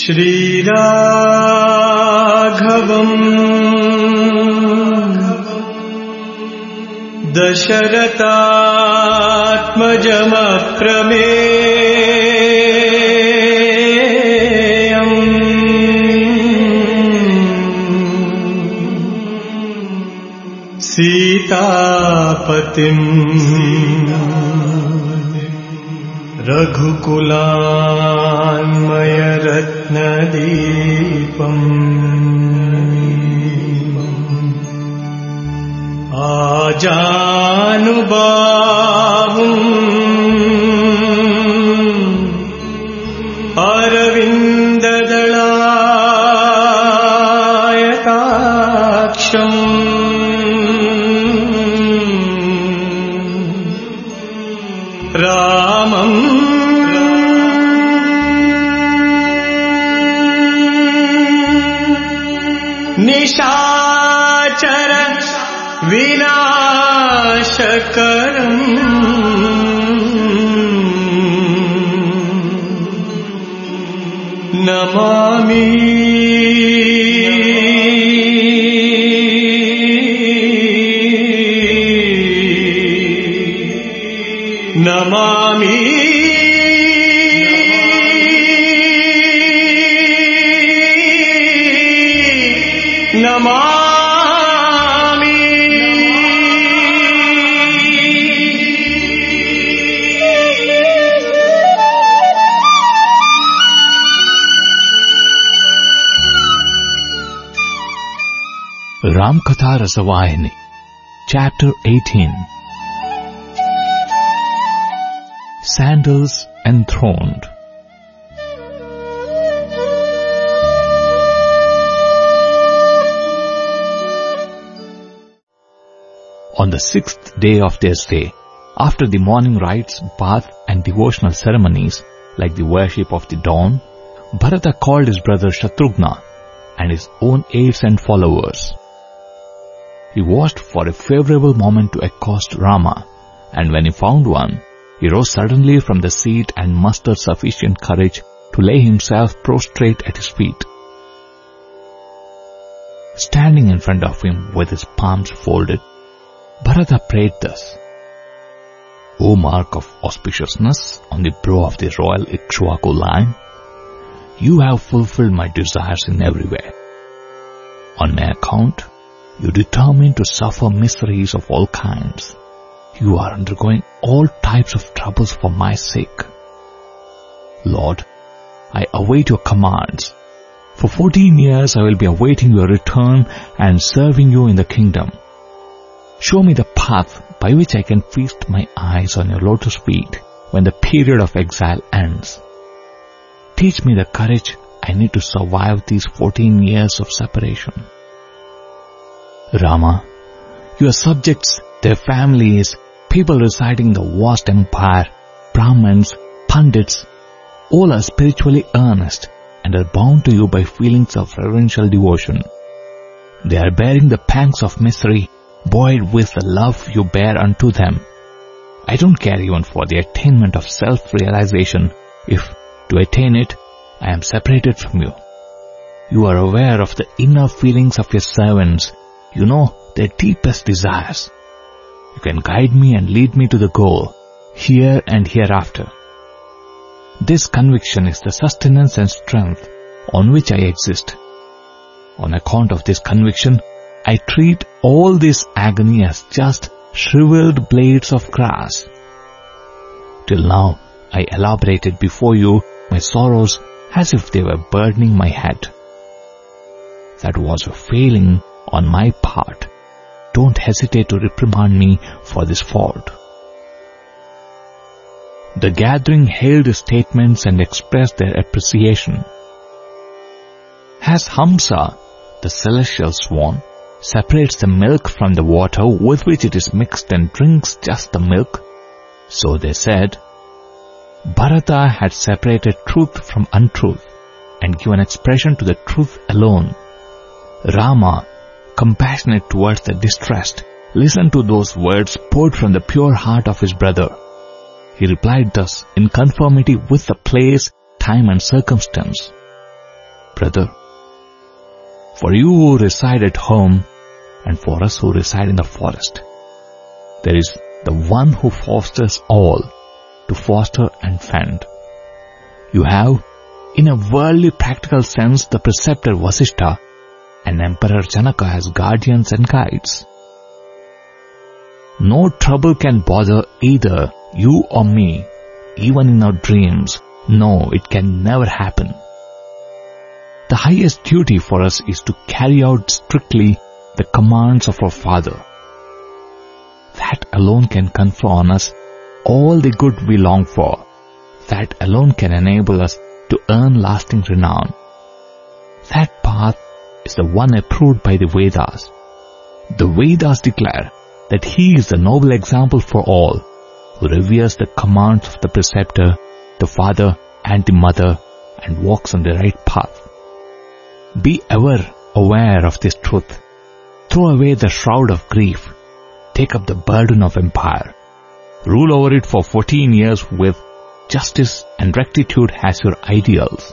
श्रीराघवम् दशरथात्मजमप्रमेयम् सीतापतिम् रघुकुलान्मयरत्नदीपम् आजानुबाहुम् अरविन्ददलायताक्षम् रामम् निशाचर विनाशकरम् Namami Namami Namami Ramkatha Rasavayani, Chapter 18. Sandals Enthroned. On the 6th day of their stay, after the morning rites, bath and devotional ceremonies like the worship of the dawn, Bharata called his brother Shatrughna and his own aides and followers. He watched for a favorable moment to accost Rama, and when he found one, he rose suddenly from the seat and mustered sufficient courage to lay himself prostrate at his feet. Standing in front of him with his palms folded, Bharata prayed thus: O mark of auspiciousness on the brow of the royal Ikshvaku line, you have fulfilled my desires in every way. On my account, you determined to suffer miseries of all kinds. You are undergoing all types of troubles for my sake. Lord, I await your commands. For 14 years I will be awaiting your return and serving you in the kingdom. Show me the path by which I can feast my eyes on your lotus feet when the period of exile ends. Teach me the courage I need to survive these 14 years of separation. Rama, your subjects, their families, people residing in the vast empire, Brahmins, Pandits, all are spiritually earnest and are bound to you by feelings of reverential devotion. They are bearing the pangs of misery, buoyed with the love you bear unto them. I don't care even for the attainment of self-realization if, to attain it, I am separated from you. You are aware of the inner feelings of your servants. You know their deepest desires. You can guide me and lead me to the goal, here and hereafter. This conviction is the sustenance and strength on which I exist. On account of this conviction, I treat all this agony as just shriveled blades of grass. Till now, I elaborated before you my sorrows as if they were burdening my head. That was a failing on my part. Don't hesitate to reprimand me for this fault. The gathering hailed his statements and expressed their appreciation. As Hamsa, the celestial swan, separates the milk from the water with which it is mixed and drinks just the milk, so they said, Bharata had separated truth from untruth and given expression to the truth alone. Rama, compassionate towards the distressed, listened to those words poured from the pure heart of his brother. He replied thus in conformity with the place, time and circumstance. brother. For you who reside at home and for us who reside in the forest, there is the one who fosters all to foster and fend. You have, in a worldly practical sense, the preceptor Vasishtha and Emperor Janaka as guardians and guides. No trouble can bother either you or me, even in our dreams. No, it can never happen. The highest duty for us is to carry out strictly the commands of our Father. That alone can confer on us all the good we long for. That alone can enable us to earn lasting renown. That path is the one approved by the Vedas. The Vedas declare that he is the noble example for all who reveres the commands of the preceptor, the father and the mother, and walks on the right path. Be ever aware of this truth. Throw away the shroud of grief. Take up the burden of empire. Rule over it for 14 years with justice and rectitude as your ideals.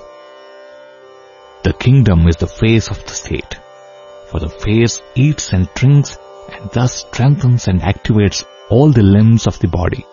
The kingdom is the face of the state, for the face eats and drinks and thus strengthens and activates all the limbs of the body.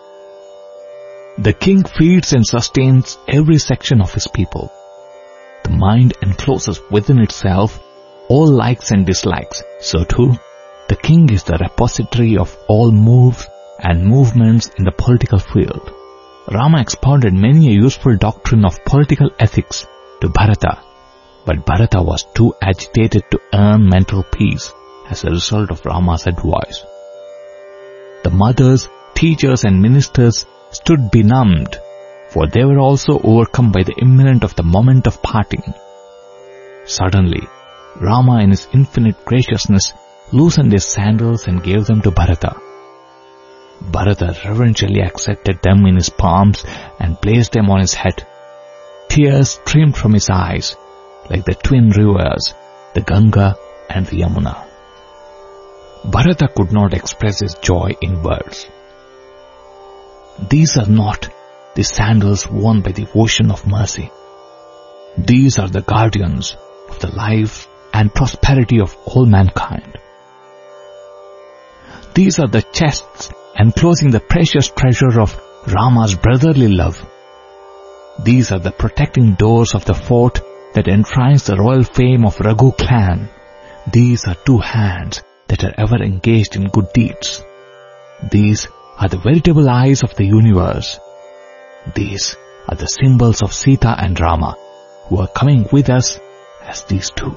The king feeds and sustains every section of his people. The mind encloses within itself all likes and dislikes. So too, the king is the repository of all moves and movements in the political field. Rama expounded many a useful doctrine of political ethics to Bharata, but Bharata was too agitated to earn mental peace as a result of Rama's advice. The mothers, teachers and ministers stood benumbed, for they were also overcome by the imminent of the moment of parting. Suddenly, Rama in his infinite graciousness loosened his sandals and gave them to Bharata. Bharata reverentially accepted them in his palms and placed them on his head. Tears streamed from his eyes like the twin rivers, the Ganga and the Yamuna. Bharata could not express his joy in words. These are not the sandals worn by the ocean of mercy. These are the guardians of the life and prosperity of all mankind. These are the chests enclosing the precious treasure of Rama's brotherly love. These are the protecting doors of the fort that enshrines the royal fame of Raghu clan. These are two hands that are ever engaged in good deeds. These are the veritable eyes of the universe. These are the symbols of Sita and Rama, who are coming with us as these two.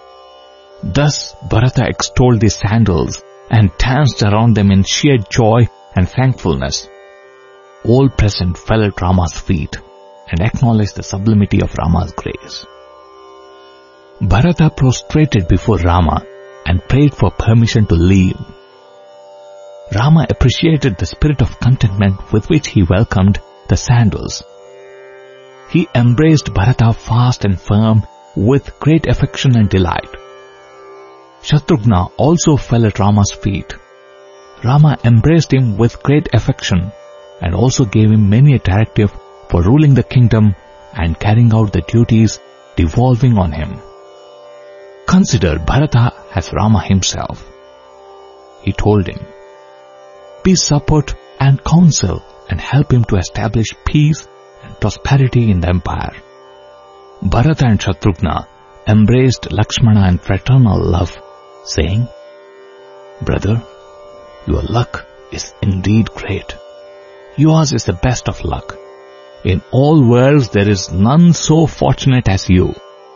Thus Bharata extolled these sandals and danced around them in sheer joy and thankfulness. All present fell at Rama's feet and acknowledged the sublimity of Rama's grace. Bharata prostrated before Rama and prayed for permission to leave. Rama appreciated the spirit of contentment with which he welcomed the sandals. He embraced Bharata fast and firm with great affection and delight. Shatrughna also fell at Rama's feet. Rama embraced him with great affection and also gave him many a directive for ruling the kingdom and carrying out the duties devolving on him. Consider Bharata as Rama himself. He told him, be support and counsel and help him to establish peace and prosperity in the empire. Bharata and Shatrughna embraced Lakshmana in fraternal love, saying, brother, your luck is indeed great. Yours is the best of luck. In all worlds there is none so fortunate as you.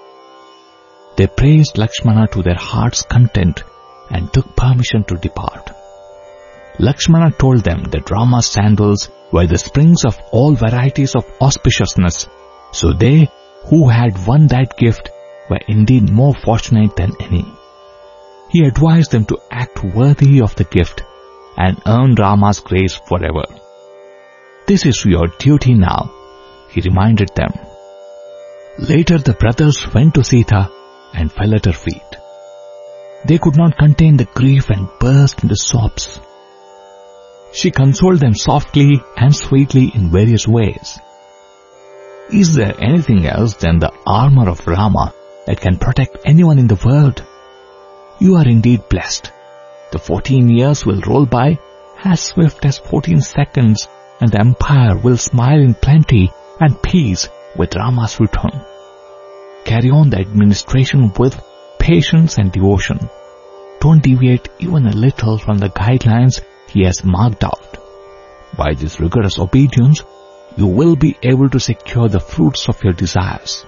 They praised Lakshmana to their heart's content and took permission to depart. Lakshmana told them that Rama's sandals were the springs of all varieties of auspiciousness, so they who had won that gift were indeed more fortunate than any. He advised them to act worthy of the gift and earn Rama's grace forever. This is your duty now, he reminded them. Later the brothers went to Sita and fell at her feet. They could not contain the grief and burst into sobs. She consoled them softly and sweetly in various ways. Is there anything else than the armor of Rama that can protect anyone in the world. You are indeed blessed. The 14 years will roll by as swift as 14 seconds, and the empire will smile in plenty and peace with Rama's return. Carry on the administration with patience and devotion. Don't deviate even a little from the guidelines he has marked out. By this rigorous obedience, you will be able to secure the fruits of your desires.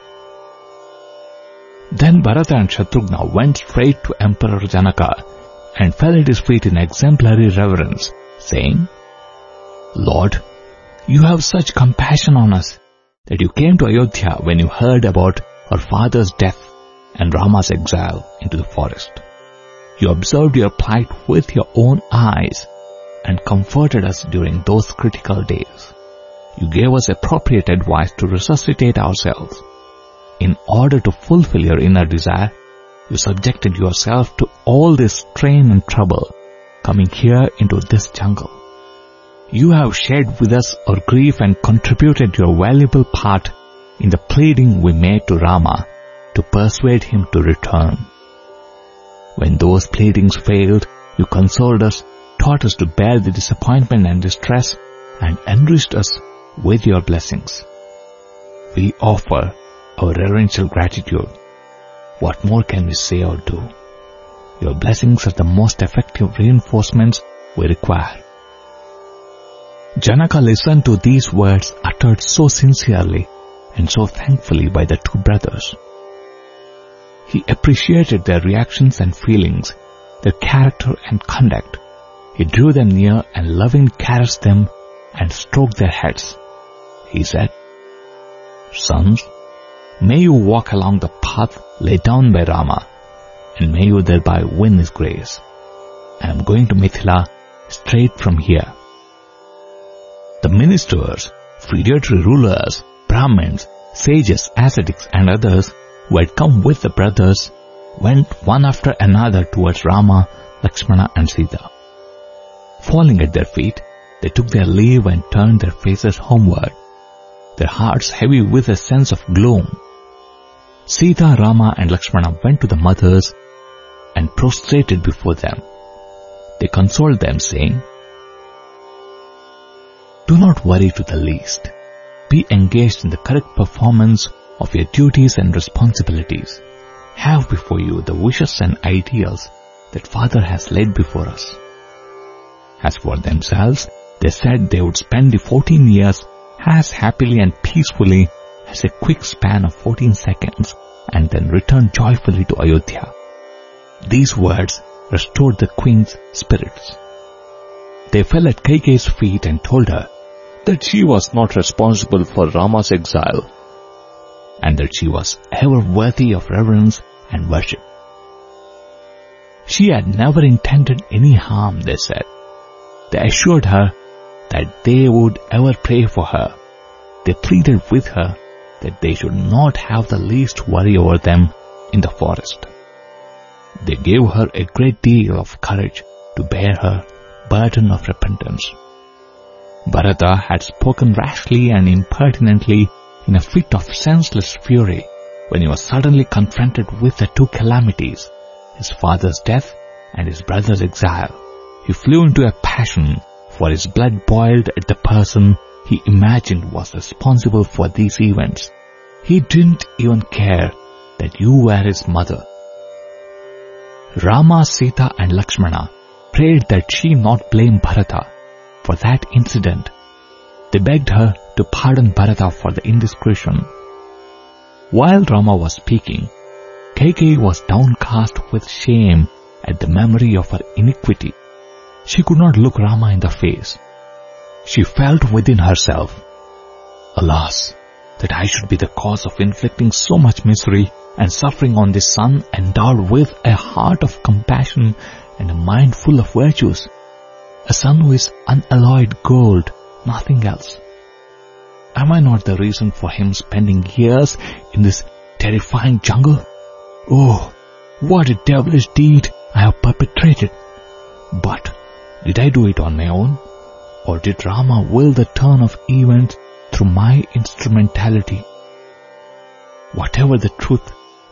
Then Bharata and Shatrughna went straight to Emperor Janaka and fell at his feet in exemplary reverence, saying, Lord, you have such compassion on us that you came to Ayodhya when you heard about our father's death and Rama's exile into the forest. You observed your plight with your own eyes and comforted us during those critical days. You gave us appropriate advice to resuscitate ourselves. In order to fulfill your inner desire, you subjected yourself to all this strain and trouble coming here into this jungle. You have shared with us our grief and contributed your valuable part in the pleading we made to Rama to persuade him to return. When those pleadings failed, you consoled us, taught us to bear the disappointment and distress, and enriched us with your blessings. We offer our reverential gratitude. What more can we say or do? Your blessings are the most effective reinforcements we require. Janaka listened to these words uttered so sincerely and so thankfully by the two brothers. He appreciated their reactions and feelings, their character and conduct. He drew them near and lovingly caressed them and stroked their heads. He said, Sons, may you walk along the path laid down by Rama, and may you thereby win his grace. I am going to Mithila straight from here. The ministers, feudatory rulers, Brahmins, sages, ascetics and others who had come with the brothers went one after another towards Rama, Lakshmana and Sita. Falling at their feet, they took their leave and turned their faces homeward, their hearts heavy with a sense of gloom. Sita, Rama and Lakshmana went to the mothers and prostrated before them. They consoled them, saying, Do not worry to the least. Be engaged in the correct performance of your duties and responsibilities. Have before you the wishes and ideals that Father has laid before us. As for themselves, they said they would spend the 14 years as happily and peacefully as a quick span of 14 seconds and then return joyfully to Ayodhya. These words restored the queen's spirits. They fell at Kaikeyi's feet and told her that she was not responsible for Rama's exile and that she was ever worthy of reverence and worship. She had never intended any harm, they said. They assured her that they would ever pray for her. They pleaded with her that they should not have the least worry over them in the forest. They gave her a great deal of courage to bear her burden of repentance. Bharata had spoken rashly and impertinently in a fit of senseless fury when he was suddenly confronted with the two calamities, his father's death and his brother's exile. He flew into a passion, for his blood boiled at the person he imagined was responsible for these events. He didn't even care that you were his mother. Rama, Sita and Lakshmana prayed that she not blame Bharata for that incident. They begged her to pardon Bharata for the indiscretion. While Rama was speaking, Kaikeyi was downcast with shame at the memory of her iniquity. She could not look Rama in the face. She felt within herself, Alas, that I should be the cause of inflicting so much misery and suffering on this son endowed with a heart of compassion and a mind full of virtues. A son who is unalloyed gold, nothing else. Am I not the reason for him spending years in this terrifying jungle? Oh, what a devilish deed I have perpetrated. But did I do it on my own? Or did Rama will the turn of events through my instrumentality? Whatever the truth,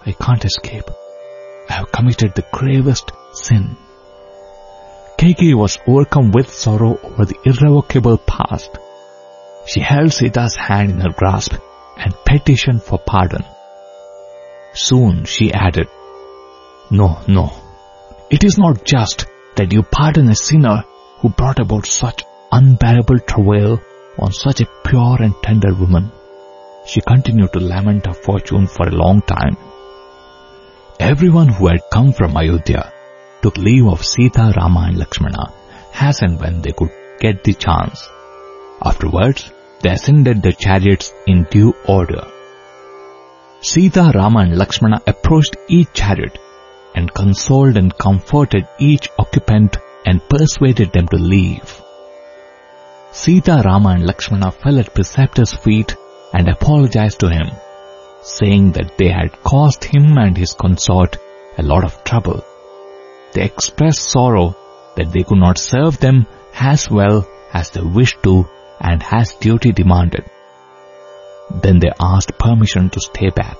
I can't escape. I have committed the gravest sin. Kaikeyi was overcome with sorrow over the irrevocable past. She held Sita's hand in her grasp and petitioned for pardon. Soon she added, No, it is not just that you pardon a sinner who brought about such unbearable travail on such a pure and tender woman. She continued to lament her fortune for a long time. Everyone who had come from Ayodhya took leave of Sita, Rama and Lakshmana as and when they could get the chance. Afterwards, they ascended their chariots in due order. Sita, Rama and Lakshmana approached each chariot and consoled and comforted each occupant and persuaded them to leave. Sita, Rama and Lakshmana fell at Preceptor's feet and apologized to him, saying that they had caused him and his consort a lot of trouble. They expressed sorrow that they could not serve them as well as they wished to and as duty demanded. Then they asked permission to stay back.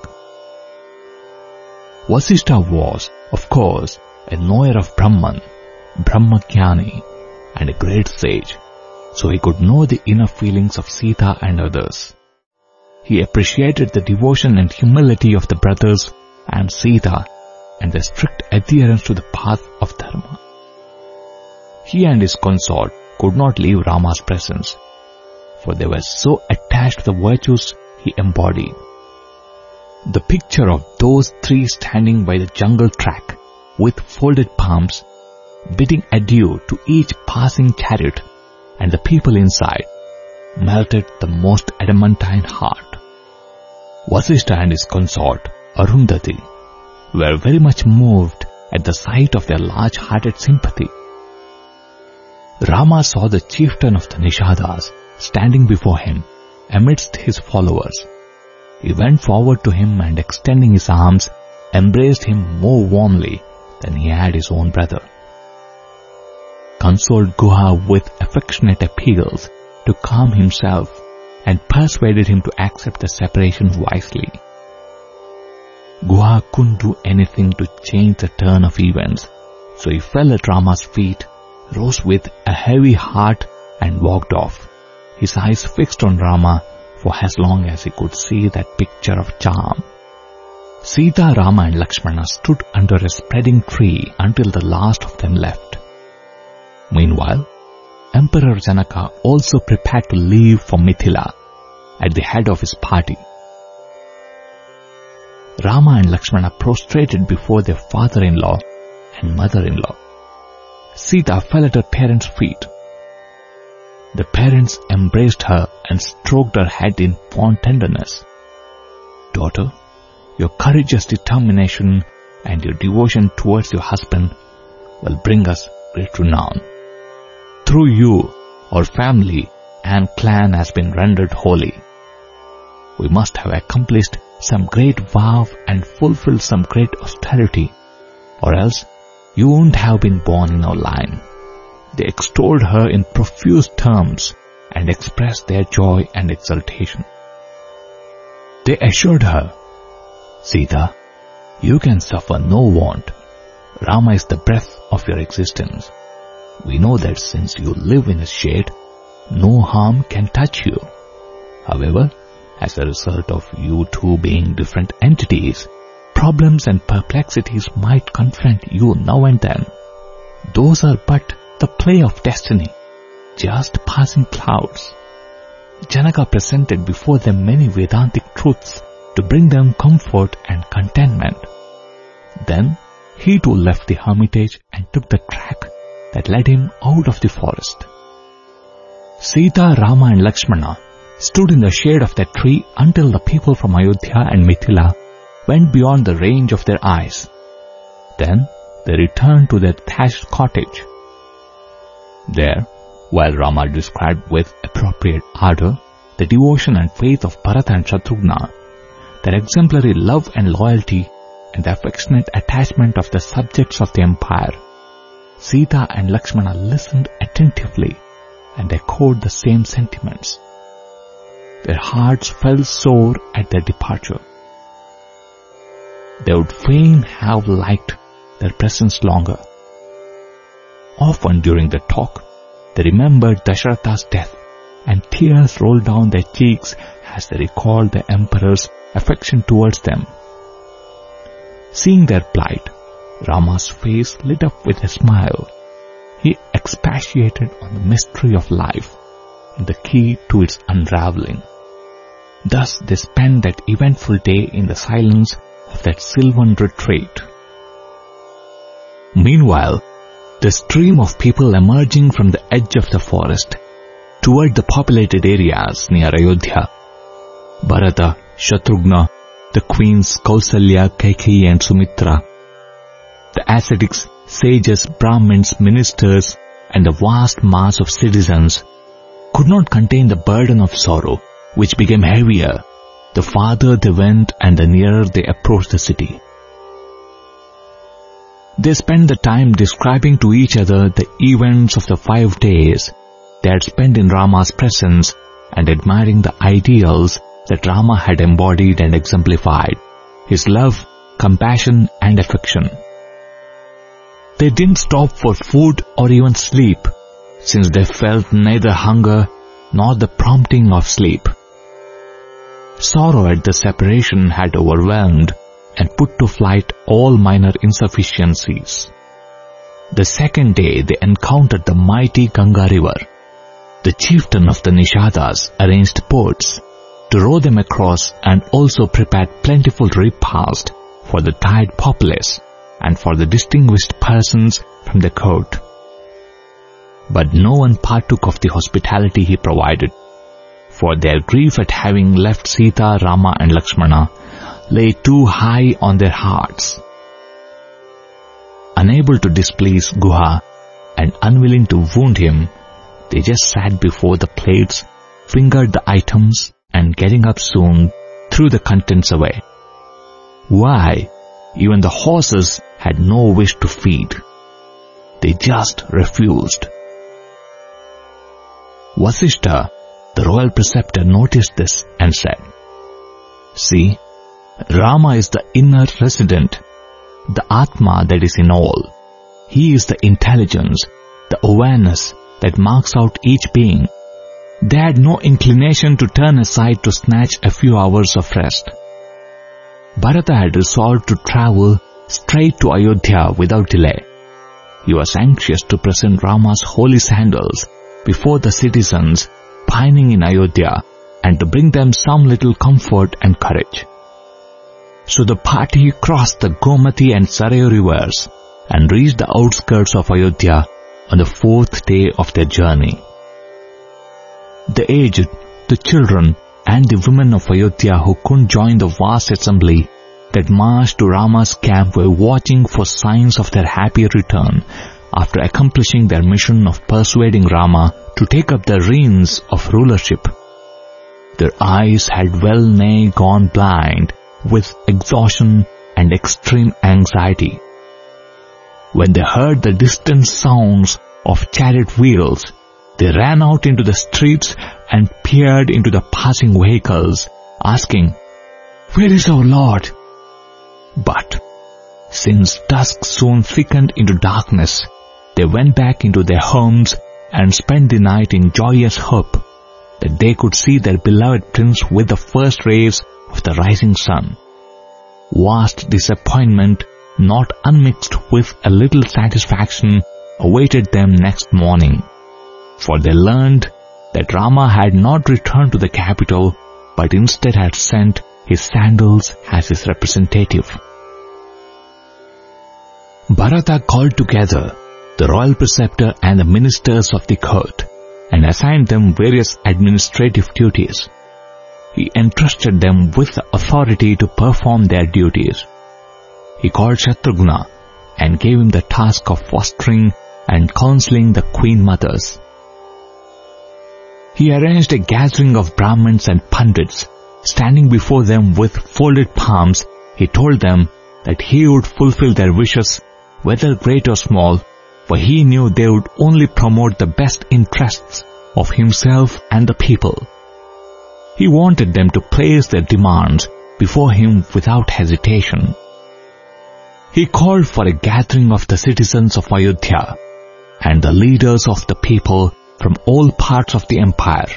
Vasishtha was, of course, a knower of Brahman, Brahmagyani, and a great sage, so he could know the inner feelings of Sita and others. He appreciated the devotion and humility of the brothers and Sita and their strict adherence to the path of Dharma. He and his consort could not leave Rama's presence, for they were so attached to the virtues he embodied. The picture of those three standing by the jungle track with folded palms, bidding adieu to each passing chariot and the people inside, melted the most adamantine heart. Vasishtha and his consort, Arundhati, were very much moved at the sight of their large-hearted sympathy. Rama saw the chieftain of the Nishadas standing before him amidst his followers. He went forward to him and, extending his arms, embraced him more warmly than he had his own brother. Consoled Guha with affectionate appeals to calm himself and persuaded him to accept the separation wisely. Guha couldn't do anything to change the turn of events, so he fell at Rama's feet, rose with a heavy heart and walked off, his eyes fixed on Rama for as long as he could see that picture of charm. Sita, Rama and Lakshmana stood under a spreading tree until the last of them left. Meanwhile, Emperor Janaka also prepared to leave for Mithila at the head of his party. Rama and Lakshmana prostrated before their father-in-law and mother-in-law. Sita fell at her parents' feet. The parents embraced her and stroked her head in fond tenderness. Daughter, your courageous determination and your devotion towards your husband will bring us great renown. Through you, our family and clan has been rendered holy. We must have accomplished some great vow and fulfilled some great austerity, or else you wouldn't have been born in our line. They extolled her in profuse terms and expressed their joy and exultation. They assured her, Sita, you can suffer no want. Rama is the breath of your existence. We know that since you live in his shade, no harm can touch you. However, as a result of you two being different entities, problems and perplexities might confront you now and then. Those are but the play of destiny, just passing clouds. Janaka presented before them many Vedantic truths to bring them comfort and contentment. Then he too left the hermitage and took the track that led him out of the forest. Sita, Rama and Lakshmana stood in the shade of that tree until the people from Ayodhya and Mithila went beyond the range of their eyes. Then they returned to their thatched cottage. There, while Rama described with appropriate ardor the devotion and faith of Bharata and Shatrughna, their exemplary love and loyalty, and the affectionate attachment of the subjects of the empire, Sita and Lakshmana listened attentively and echoed the same sentiments. Their hearts fell sore at their departure. they would fain have liked their presence longer. Often during the talk, they remembered Dasharatha's death, and tears rolled down their cheeks as they recalled the emperor's affection towards them. Seeing their plight, Rama's face lit up with a smile. He expatiated on the mystery of life and the key to its unraveling. Thus they spent that eventful day in the silence of that sylvan retreat. Meanwhile, the stream of people emerging from the edge of the forest toward the populated areas near Ayodhya, Bharata, Shatrughna, the queens Kausalya, Kaikeyi and Sumitra, the ascetics, sages, Brahmins, ministers, and the vast mass of citizens could not contain the burden of sorrow, which became heavier the farther they went and the nearer they approached the city. They spent the time describing to each other the events of the 5 days they had spent in Rama's presence and admiring the ideals that Rama had embodied and exemplified, his love, compassion and affection. They didn't stop for food or even sleep, since they felt neither hunger nor the prompting of sleep. Sorrow at the separation had overwhelmed and put to flight all minor insufficiencies. The second day they encountered the mighty Ganga river. The chieftain of the Nishadas arranged boats to row them across and also prepared plentiful repast for the tired populace and for the distinguished persons from the court. But no one partook of the hospitality he provided, for their grief at having left Sita, Rama and Lakshmana lay too high on their hearts. Unable to displease Guha and unwilling to wound him, they just sat before the plates, fingered the items, and getting up soon, threw the contents away. Why? Even the horses had no wish to feed. They just refused. Vasishtha, the royal preceptor, noticed this and said, "See, Rama is the inner resident, the Atma that is in all. He is the intelligence, the awareness that marks out each being. They had no inclination to turn aside to snatch a few hours of rest." Bharata had resolved to travel straight to Ayodhya without delay. He was anxious to present Rama's holy sandals before the citizens pining in Ayodhya and to bring them some little comfort and courage. So the party crossed the Gomati and Sarayu rivers and reached the outskirts of Ayodhya on the 4th day of their journey. The aged, the children, and the women of Ayodhya who couldn't join the vast assembly that marched to Rama's camp were watching for signs of their happy return after accomplishing their mission of persuading Rama to take up the reins of rulership. Their eyes had well nigh gone blind with exhaustion and extreme anxiety. When they heard the distant sounds of chariot wheels, they ran out into the streets and peered into the passing vehicles, asking, "Where is our Lord?" But since dusk soon thickened into darkness, they went back into their homes and spent the night in joyous hope that they could see their beloved prince with the first rays of the rising sun. Vast disappointment, not unmixed with a little satisfaction, awaited them next morning, for they learned that Rama had not returned to the capital, but instead had sent his sandals as his representative. Bharata called together the royal preceptor and the ministers of the court and assigned them various administrative duties. He entrusted them with the authority to perform their duties. He called Shatrughna and gave him the task of fostering and counseling the queen mothers. He arranged a gathering of Brahmins and Pandits. Standing before them with folded palms, he told them that he would fulfill their wishes, whether great or small, for he knew they would only promote the best interests of himself and the people. He wanted them to place their demands before him without hesitation, he called for a gathering of the citizens of Ayodhya and the leaders of the people from all parts of the empire.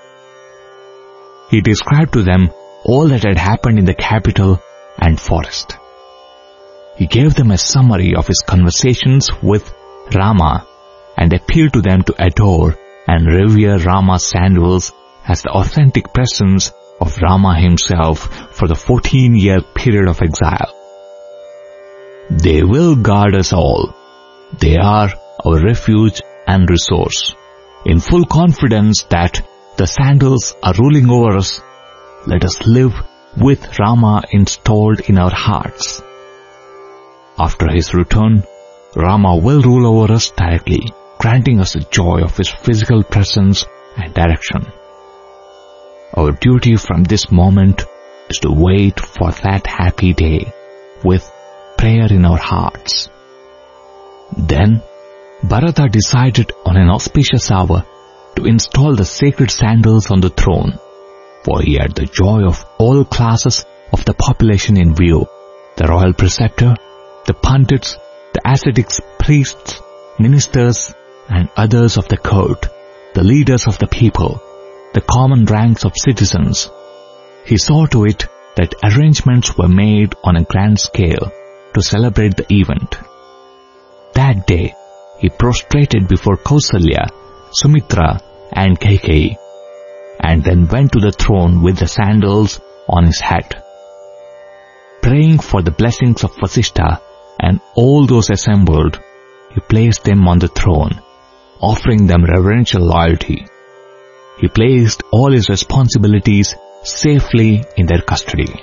He described to them all that had happened in the capital and forest. He gave them a summary of his conversations with Rama and appealed to them to adore and revere Rama's sandals as the authentic presence of Rama himself for the 14-year period of exile. They will guard us all. They are our refuge and resource. In full confidence that the sandals are ruling over us, let us live with Rama installed in our hearts. After his return, Rama will rule over us directly, granting us the joy of his physical presence and direction. Our duty from this moment is to wait for that happy day with prayer in our hearts. Then, Bharata decided on an auspicious hour to install the sacred sandals on the throne, for he had the joy of all classes of the population in view: the royal preceptor, the pandits, the ascetics, priests, ministers, and others of the court, the leaders of the people, the common ranks of citizens. He saw to it that arrangements were made on a grand scale to celebrate the event. That day, he prostrated before Kausalya, Sumitra, and Kaikeyi, and then went to the throne with the sandals on his head. Praying for the blessings of Vasishtha and all those assembled, he placed them on the throne, offering them reverential loyalty. He placed all his responsibilities safely in their custody.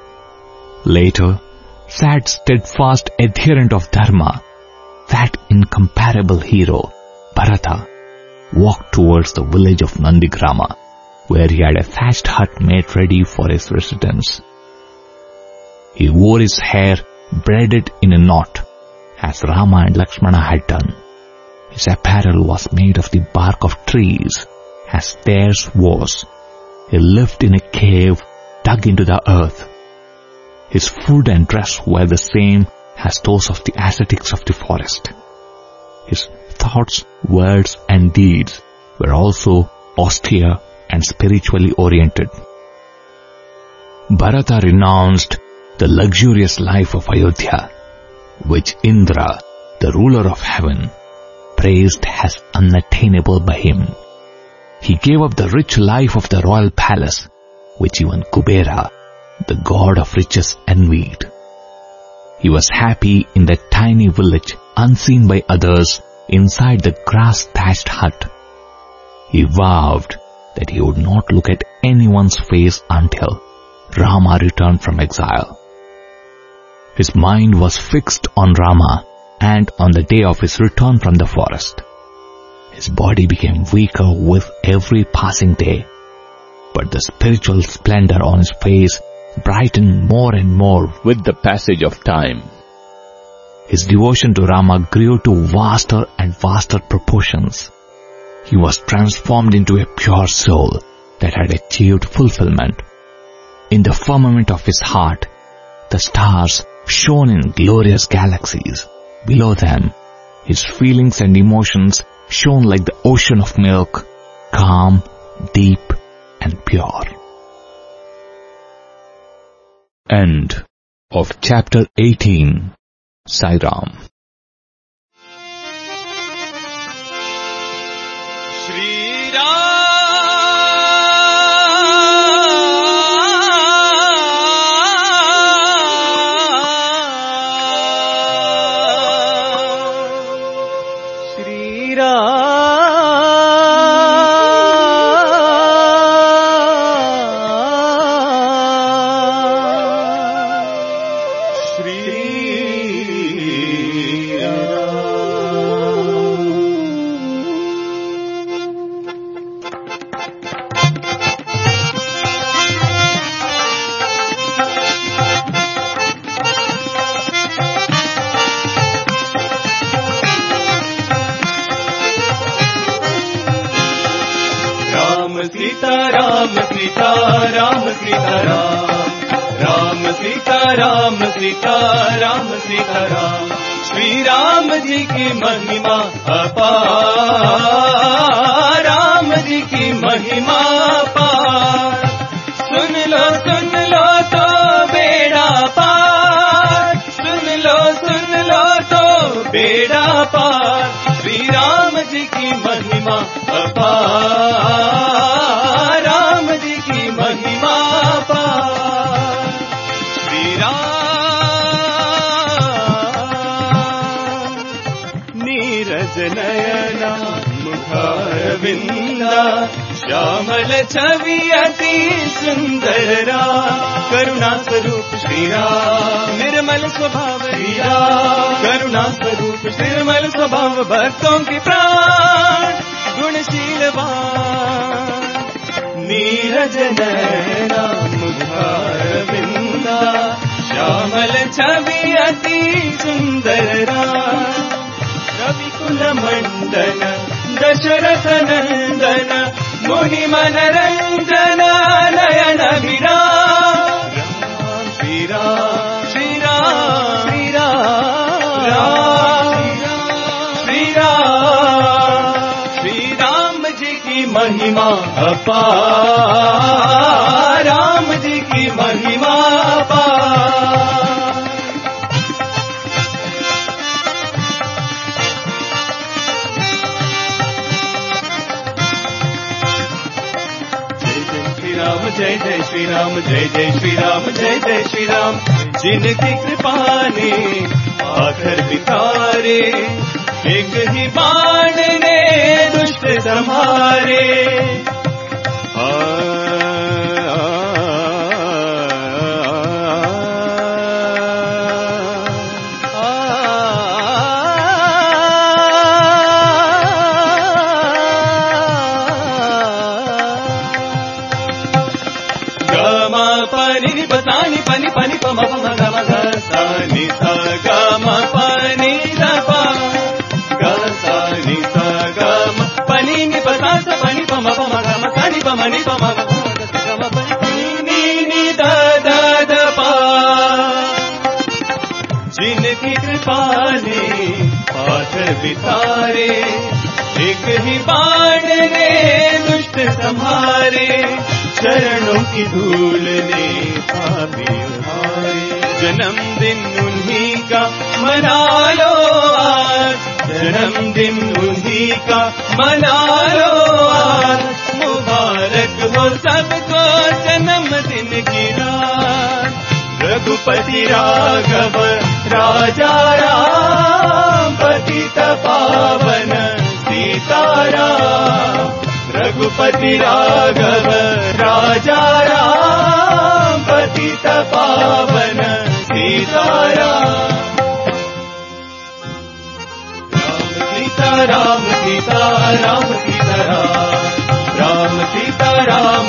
Later, that steadfast adherent of Dharma, that incomparable hero, Bharata, walked towards the village of Nandigrama, where he had a thatched hut made ready for his residence. He wore his hair braided in a knot, as Rama and Lakshmana had done. His apparel was made of the bark of trees, as theirs was. He lived in a cave dug into the earth. His food and dress were the same as those of the ascetics of the forest. His thoughts, words, and deeds were also austere and spiritually oriented. Bharata renounced the luxurious life of Ayodhya, which Indra, the ruler of heaven, praised as unattainable by him. He gave up the rich life of the royal palace, which even Kubera, the god of riches, envied. He was happy in that tiny village, unseen by others, inside the grass-thatched hut. He vowed that he would not look at anyone's face until Rama returned from exile. His mind was fixed on Rama and on the day of his return from the forest. His body became weaker with every passing day, but the spiritual splendor on his face brightened more and more with the passage of time. His devotion to Rama grew to vaster and vaster proportions. He was transformed into a pure soul that had achieved fulfillment. In the firmament of his heart, the stars shone in glorious galaxies. Below them, his feelings and emotions shone like the ocean of milk, calm, deep, and pure. End of Chapter 18. Sai Ram. Shri Ram. Shri Ram. Ram Sita Ram Sita Ram Sita Ram Ram Sita Ram Sita Ram Sita Ram. Shri Ram ji की महिमा अपार, राम जी की महिमा अपार। सुन लो तो बेड़ा पार, सुन लो तो बेड़ा पार। श्री राम जी की महिमा अपार, राम जी की महिमा अपार। श्री राम नीरज नयना मुखारविंदा, श्यामल छवि अति सुंदर करुणा स्वरूप श्री राम। निर्मल स्वभाव श्री राम, करुणा स्वरूप निर्मल स्वभाव भक्तों की प्राण गुणशीलवान। नीरज नयना मुखारविंदा, श्यामल छवि अति सुंदर रविकुल मंडन दशरथ नंदन, मुनि मनरंजन नयन विराम। श्री राम श्री राम श्री राम श्री राम। श्री राम जी की महिमा अपार, राम जी की महिमा अपार। जय जय श्री राम, जय जय श्री राम, जय जय श्री राम। जिनकी कृपा ने पाथर बिखारे, एक ही बाण ने दुष्ट संहारे। पनी पनी पनी पम पम गम ग सा नि सा ग म पनी ध प ग सा नि सा ग म पनी नि प सा स पनी पम पम ग म सा नि प म नि प म ग म पनी नि नि द द द प। जिनकी कृपा ने पाथर बिखारे, एक ही बाण ने दुष्ट संहारे। चरणों की धूल ने पापी उधारे, जन्मदिन उन्हीं का मना लो आज, जन्मदिन उन्हीं का मना लो आज। मुबारक हो सबको जन्मदिन की रात। रघुपति राघव राजा राम, पतित पावन सीताराम। रघुपति राघव राजा राम, पतित पावन सीताराम। राम सीता राम सीता राम सीता राम, राम सीता राम